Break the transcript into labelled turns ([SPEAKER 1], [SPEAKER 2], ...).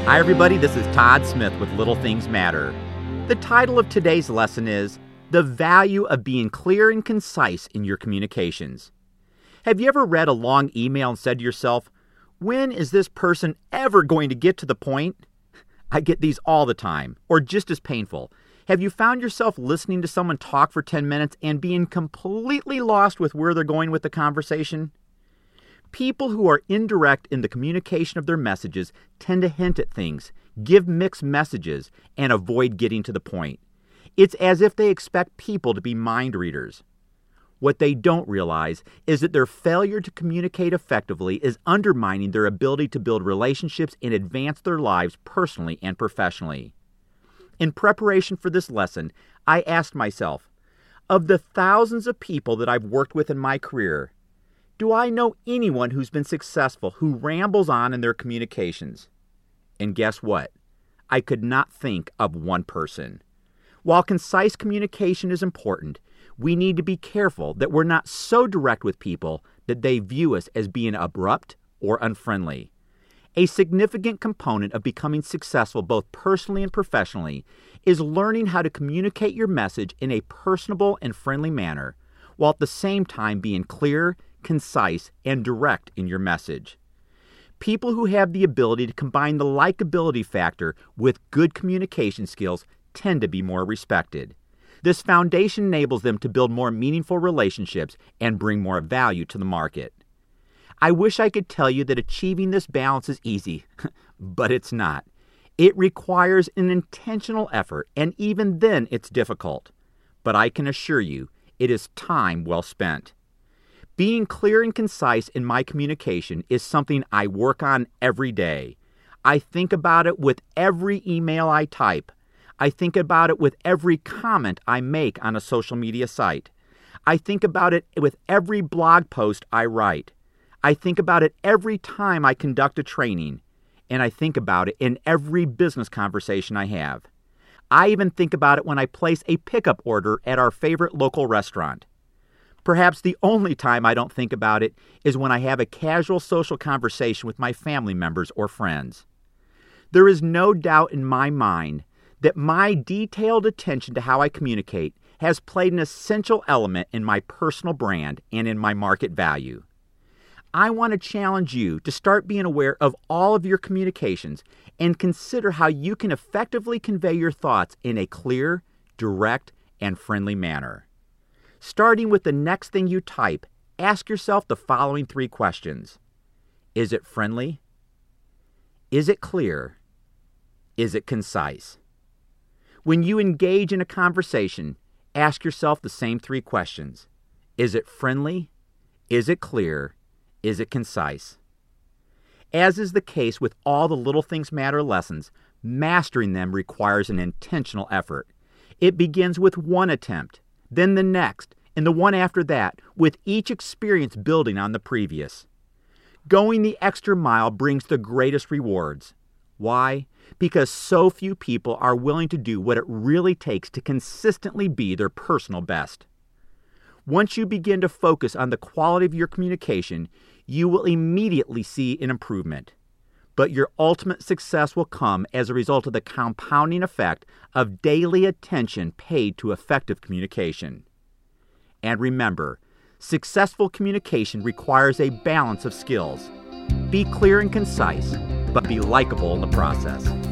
[SPEAKER 1] Hi everybody, this is Todd Smith with Little Things Matter. The title of today's lesson is The Value of Being Clear and Concise in Your Communications. Have you ever read a long email and said to yourself, when is this person ever going to get to the point? I get these all the time, or just as painful. Have you found yourself listening to someone talk for 10 minutes and being completely lost with where they're going with the conversation? People who are indirect in the communication of their messages tend to hint at things, give mixed messages, and avoid getting to the point. It's as if they expect people to be mind readers. What they don't realize is that their failure to communicate effectively is undermining their ability to build relationships and advance their lives personally and professionally. In preparation for this lesson, I asked myself, of the thousands of people that I've worked with in my career, do I know anyone who's been successful who rambles on in their communications? And guess what? I could not think of one person. While concise communication is important, we need to be careful that we're not so direct with people that they view us as being abrupt or unfriendly. A significant component of becoming successful both personally and professionally is learning how to communicate your message in a personable and friendly manner, while at the same time being clear, concise, and direct in your message. People who have the ability to combine the likability factor with good communication skills tend to be more respected. This foundation enables them to build more meaningful relationships and bring more value to the market. I wish I could tell you that achieving this balance is easy, but it's not. It requires an intentional effort, and even then it's difficult. But I can assure you, it is time well spent. Being clear and concise in my communication is something I work on every day. I think about it with every email I type. I think about it with every comment I make on a social media site. I think about it with every blog post I write. I think about it every time I conduct a training. And I think about it in every business conversation I have. I even think about it when I place a pickup order at our favorite local restaurant. Perhaps the only time I don't think about it is when I have a casual social conversation with my family members or friends. There is no doubt in my mind that my detailed attention to how I communicate has played an essential element in my personal brand and in my market value. I want to challenge you to start being aware of all of your communications and consider how you can effectively convey your thoughts in a clear, direct, and friendly manner. Starting with the next thing you type, ask yourself the following 3 questions. Is it friendly? Is it clear? Is it concise? When you engage in a conversation, ask yourself the same 3 questions. Is it friendly? Is it clear? Is it concise? As is the case with all the Little Things Matter lessons, mastering them requires an intentional effort. It begins with one attempt, then the next, and the one after that, with each experience building on the previous. Going the extra mile brings the greatest rewards. Why? Because so few people are willing to do what it really takes to consistently be their personal best. Once you begin to focus on the quality of your communication, you will immediately see an improvement. But your ultimate success will come as a result of the compounding effect of daily attention paid to effective communication. And remember, successful communication requires a balance of skills. Be clear and concise, but be likable in the process.